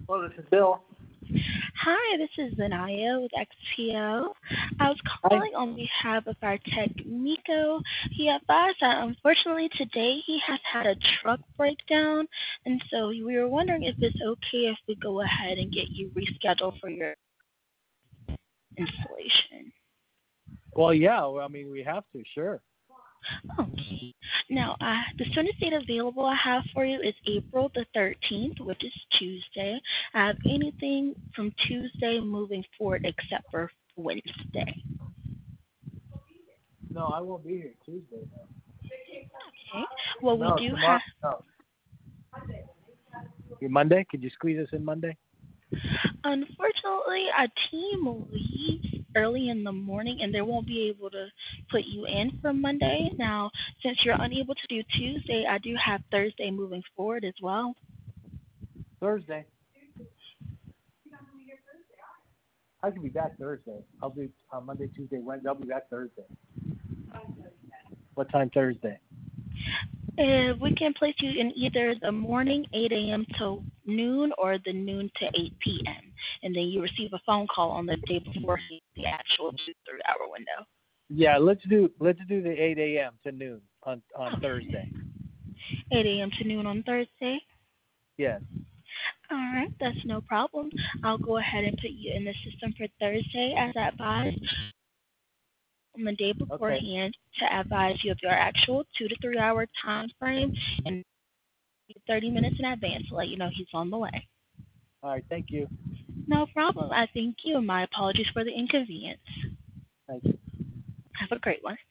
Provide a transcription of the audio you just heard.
Well, this is Bill. Hi, this is Zanaya with XPO. I was Hi. calling on behalf of our tech, Miko. He advised that unfortunately today he has had a truck breakdown, and so we were wondering if it's okay if we go ahead and get you rescheduled for your installation. Well, yeah. Well, I mean, we have to, sure. Okay. Now, the soonest date available I have for you is April the 13th, which is Tuesday. I have anything from Tuesday moving forward except for Wednesday. No, I won't be here Tuesday. Okay. Well, we No, do tomorrow. have, No. Your Monday? Could you squeeze us in Monday? unfortunately, our team leaves early in the morning and they won't be able to put you in for Monday. Now, since you're unable to do Tuesday, I do have Thursday moving forward as well. Thursday. I can be back Thursday. I'll do Monday, Tuesday, Wednesday. I'll be back Thursday. What time Thursday? We can place you in either the morning 8 a.m. to noon or the noon to 8 p.m. And then you receive a phone call on the day before the actual 2 3 hour window. Yeah, let's do the 8 a.m. to noon on Okay. Thursday. 8 a.m. to noon on Thursday. Yes. All right, that's no problem. I'll go ahead and put you in the system for Thursday as advised on the day Okay. beforehand to advise you of your actual 2 to 3 hour time frame and 30 minutes in advance to let you know he's on the way. All right. Thank you. No problem. I thank you, and my apologies for the inconvenience. Thank you. Have a great one.